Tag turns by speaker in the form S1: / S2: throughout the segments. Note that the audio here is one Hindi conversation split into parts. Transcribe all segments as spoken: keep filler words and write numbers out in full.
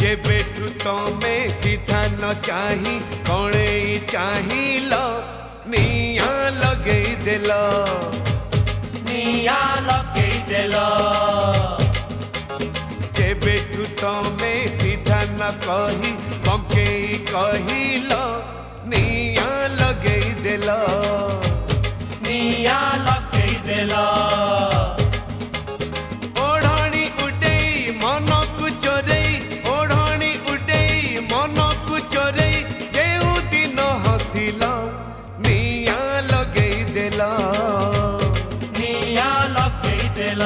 S1: जेबेठू तमे सीधा न चाही कणे चाहिल निया लगई देल
S2: निया लगई देल
S1: जेबेठू तमे सीधा न कही बंके कहिल निया लगई देल
S2: निया लगई देल
S1: ओढ़णी उडई मन को चोरई ओढ़णी उडई मन को चोरई जेऊ दिन हसिल निया लगई देल
S2: निया लगई देल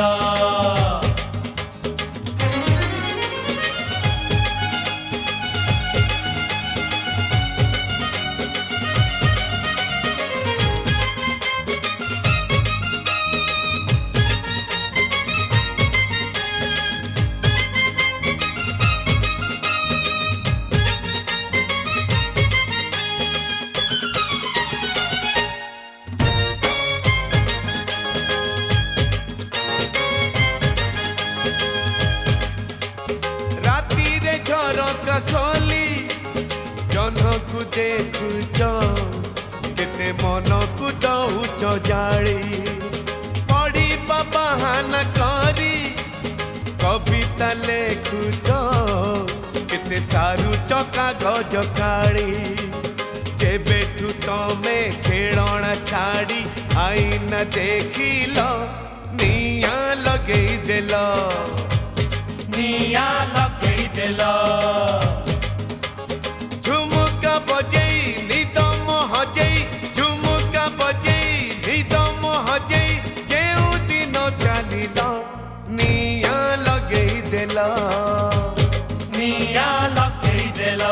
S1: झरका खोली जह्न को देखुच केते मन को दौच जाली पढ़ा बहाना करी कविता लेखुच केते सारू चका गज काली जेबेठू तमे खेलना छाड़ी आईना देखिल निया लगई देल
S2: निया लगई देल
S1: झुमुका बजई निदम हजई झुमुका बजई निदम हजई जेऊ दिन चलिल निया लगई देल
S2: निया लगई देल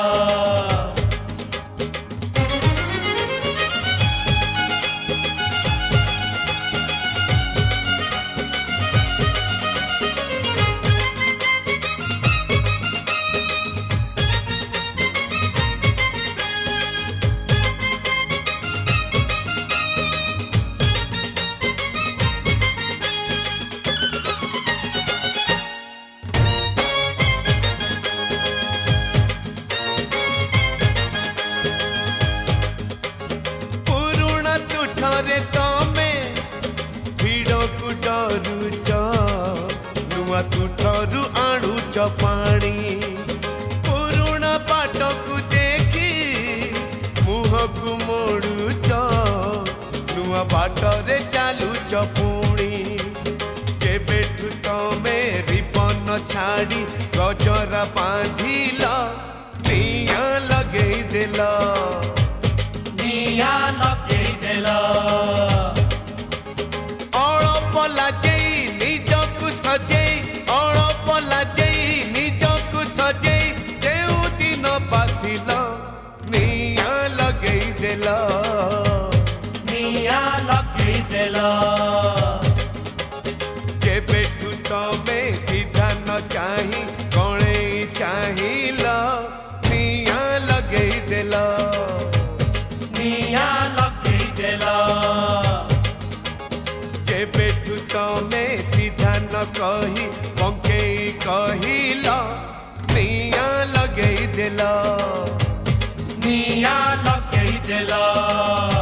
S1: रे तमे भिड़ को डरुच नुआ तुठरू आणुच पानी पुरुणा पाट को देखी मुह को मोड़ुच नुआ बाट रे चालुच पुणी जेबेठू तमे रिबन छाड़ी गजरा बांधिल निया लगई देल
S2: निया लगई देल
S1: अड़प लाजई निजकु सजई अड़प लाजई निजकु सजई जेऊ दिन बासिल निया लगई देल
S2: निया लगई देल
S1: जेबेठू तमे सीधा न चाही कणे चाहिल निया लगई देल
S2: निया लगई देल
S1: जेबेठू तमे सीधा न कही बंके कहिल निया लगई देल
S2: निया लगई देल।